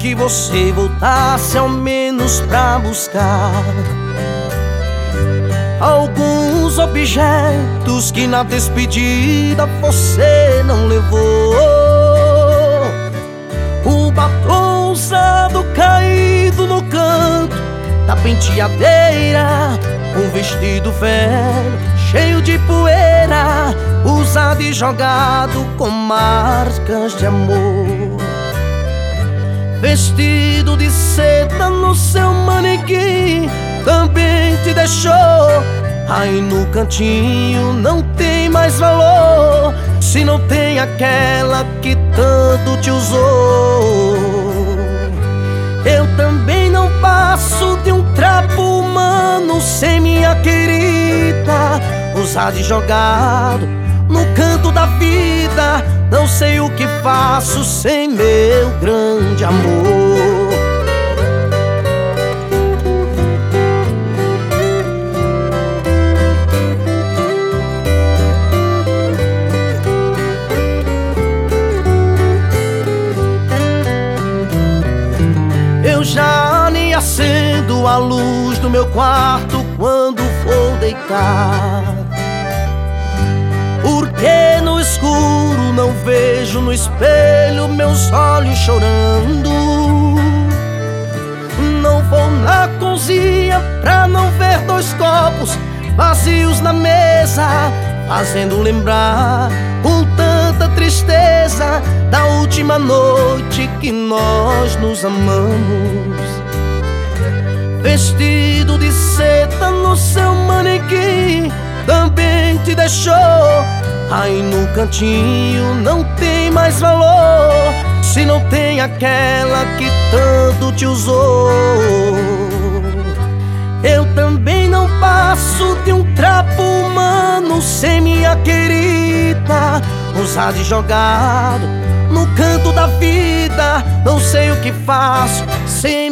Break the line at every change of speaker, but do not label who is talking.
que você voltasse ao menos pra buscar alguns objetos que na despedida você não levou. O batom usado caído no canto da penteadeira, um vestido velho cheio de poeira, usado e jogado com marcas de amor. Vestido de seda no seu manequim também te deixou. Aí no cantinho não tem mais valor, se não tem aquela que tanto te usou. Eu também não passo de um trapo humano sem minha querida, usado e jogado no canto da vida. Não sei o que faço sem meu grande amor. Eu já nem acendo a luz do meu quarto quando vou deitar, porque no escuro não vejo no espelho meus olhos chorando. Não vou na cozinha pra não ver dois copos vazios na mesa, fazendo lembrar com tanta tristeza da última noite que nós nos amamos. Vestido de seda no seu manequim também te deixou. Aí no cantinho não tem mais valor, se não tem aquela que tanto te usou. Eu também não passo de um trapo humano sem minha querida, usado e jogado no canto da vida. Não sei o que faço sem